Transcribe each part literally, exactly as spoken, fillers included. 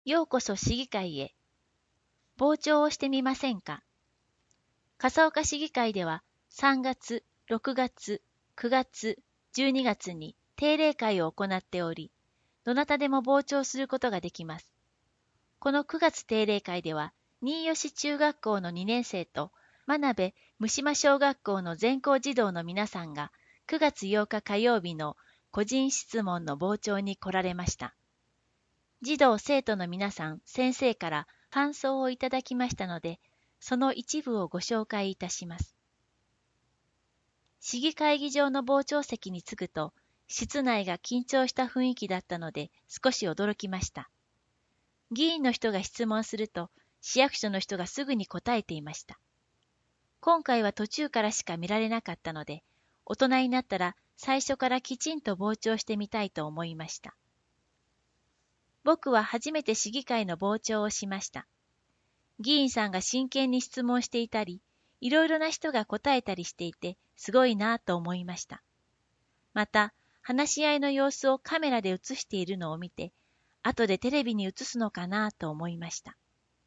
ようこそ市議会へ。傍聴をしてみませんか。笠岡市議会ではさんがつ、ろくがつ、くがつ、じゅうにがつに定例会を行っており、どなたでも傍聴することができます。このくがつ定例会では、新吉中学校のにねん生と真鍋三島小学校の全校児童の皆さんがくがつようか火曜日の個人質問の傍聴に来られました。児童生徒の皆さん、先生から感想をいただきましたので、その一部をご紹介いたします。市議会議場の傍聴席に着くと、室内が緊張した雰囲気だったので少し驚きました。議員の人が質問すると、市役所の人がすぐに答えていました。今回は途中からしか見られなかったので、大人になったら最初からきちんと傍聴してみたいと思いました。僕は初めて市議会の傍聴をしました。議員さんが真剣に質問していたり、いろいろな人が答えたりしていて、すごいなぁと思いました。また、話し合いの様子をカメラで映しているのを見て、後でテレビに映すのかなぁと思いました。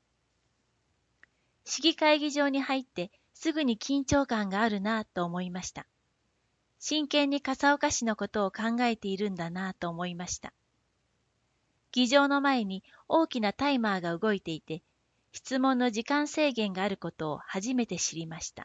市議会議場に入ってすぐに緊張感があるなぁと思いました。真剣に笠岡市のことを考えているんだなぁと思いました。議場の前に大きなタイマーが動いていて、質問の時間制限があることを初めて知りました。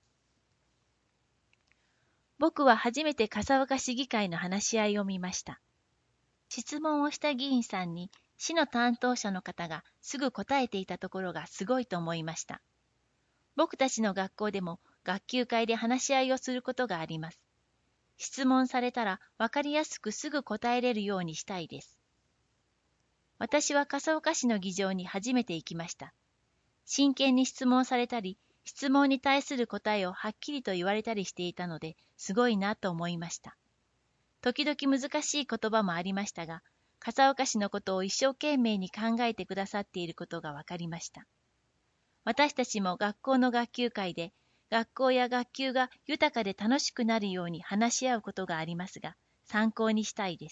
僕は初めて笠岡市議会の話し合いを見ました。質問をした議員さんに市の担当者の方がすぐ答えていたところがすごいと思いました。僕たちの学校でも学級会で話し合いをすることがあります。質問されたら分かりやすくすぐ答えれるようにしたいです。私は笠岡市の議場に初めて行きました。真剣に質問されたり、質問に対する答えをはっきりと言われたりしていたので、すごいなと思いました。時々難しい言葉もありましたが、笠岡市のことを一生懸命に考えてくださっていることが分かりました。私たちも学校の学級会で、学校や学級が豊かで楽しくなるように話し合うことがありますが、参考にしたいです。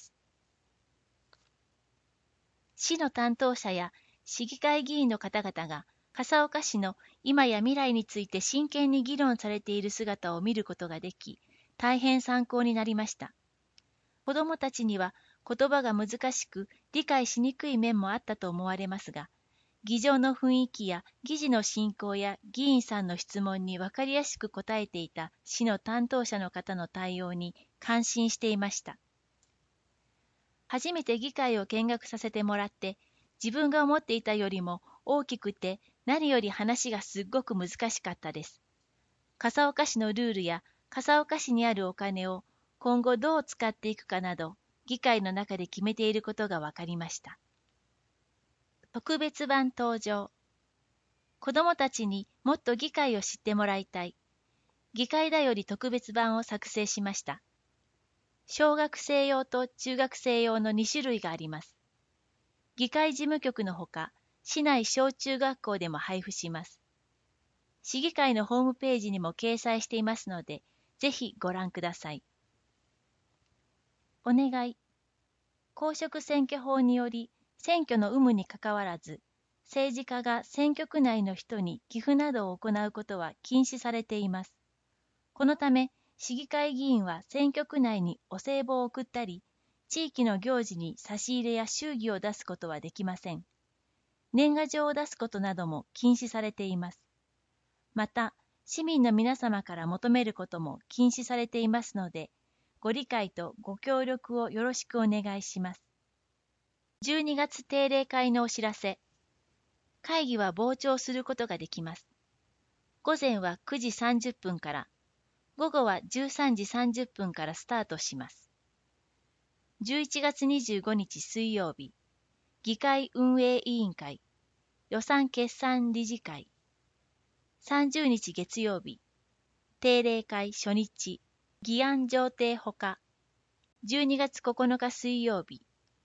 市の担当者や市議会議員の方々が笠岡市の今や未来について真剣に議論されている姿を見ることができ、大変参考になりました。子どもたちには言葉が難しく理解しにくい面もあったと思われますが、議場の雰囲気や議事の進行や議員さんの質問に分かりやすく答えていた市の担当者の方の対応に感心していました。初めて議会を見学させてもらって、自分が思っていたよりも大きくて何より話がすっごく難しかったです。笠岡市のルールや笠岡市にあるお金を今後どう使っていくかなど、議会の中で決めていることが分かりました。特別版登場。子どもたちにもっと議会を知ってもらいたい。議会だより特別版を作成しました。小学生用と中学生用のに種類があります。議会事務局のほか、市内小中学校でも配布します。市議会のホームページにも掲載していますので、ぜひご覧ください。お願い。公職選挙法により、選挙の有無にかかわらず、政治家が選挙区内の人に寄付などを行うことは禁止されています。このため、市議会議員は選挙区内にお歳暮を送ったり、地域の行事に差し入れや祝儀を出すことはできません。年賀状を出すことなども禁止されています。また、市民の皆様から求めることも禁止されていますので、ご理解とご協力をよろしくお願いします。じゅうにがつ定例会のお知らせ。会議は傍聴することができます。午前はくじさんじゅっぷんから、午後はじゅうさんじさんじゅっぷんからスタートします。じゅういちがつにじゅうごにち水曜日、議会運営委員会、予算決算理事会。さんじゅうにち月曜日、定例会初日、議案上呈ほか。じゅうにがつここのか水曜日。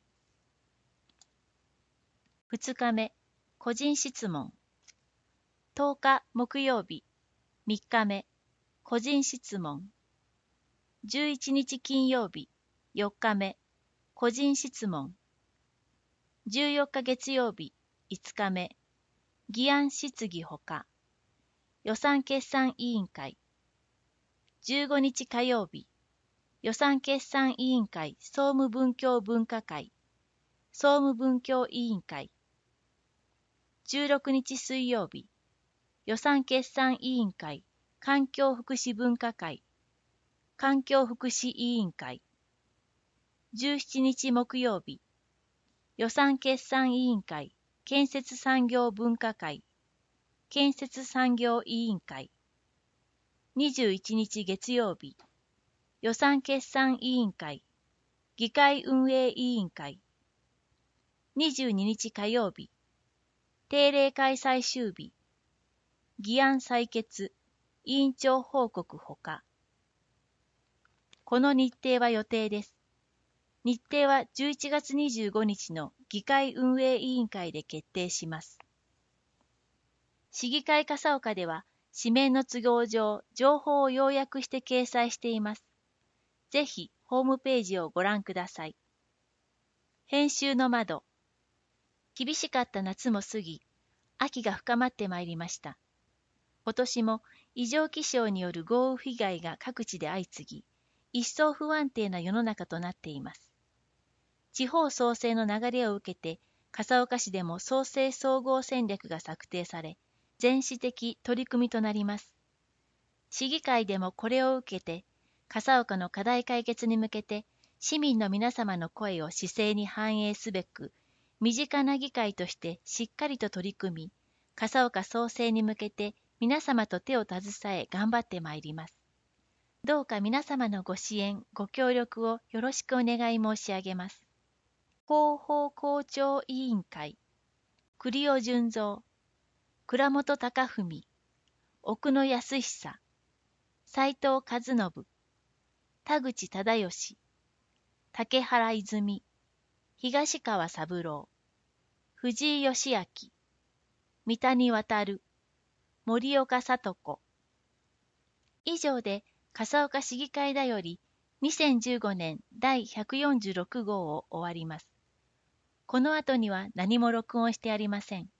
ふつかめ、個人質問。とおか木曜日、みっかめ、個人質問。じゅういちにち金曜日、よっかめ、個人質問。 じゅうよっか月曜日、いつかめ、議案質疑ほか、予算決算委員会。じゅうごにち火曜日、予算決算委員会総務文教分科会、総務文教委員会。じゅうろくにち水曜日、予算決算委員会環境福祉分科会、環境福祉委員会。じゅうしちにち木曜日、予算決算委員会建設産業分科会、建設産業委員会。にじゅういちにち月曜日、予算決算委員会議会運営委員会。にじゅうににち火曜日、定例会最終日、議案採決、委員長報告ほか。この日程は予定です。日程はじゅういちがつにじゅうごにちの議会運営委員会で決定します。市議会笠岡では、紙面の都合上、情報を要約して掲載しています。ぜひ、ホームページをご覧ください。編集の窓。厳しかった夏も過ぎ、秋が深まってまいりました。今年も異常気象による豪雨被害が各地で相次ぎ、一層不安定な世の中となっています。地方創生の流れを受けて、笠岡市でも創生総合戦略が策定され、全市的取り組みとなります。市議会でもこれを受けて、笠岡の課題解決に向けて、市民の皆様の声を市政に反映すべく、身近な議会としてしっかりと取り組み、笠岡創生に向けて皆様と手を携え頑張ってまいります。どうか皆様のご支援、ご協力をよろしくお願い申し上げます。広報校長委員会、栗尾純三、倉本隆文、奥野康久、斉藤和信、田口忠義、竹原泉、東川三郎、藤井義明、三谷渡、森岡聡子。以上で、笠岡市議会だよりにせんじゅうごねんだいひゃくよんじゅうろくごうを終わります。この後には何も録音してありません。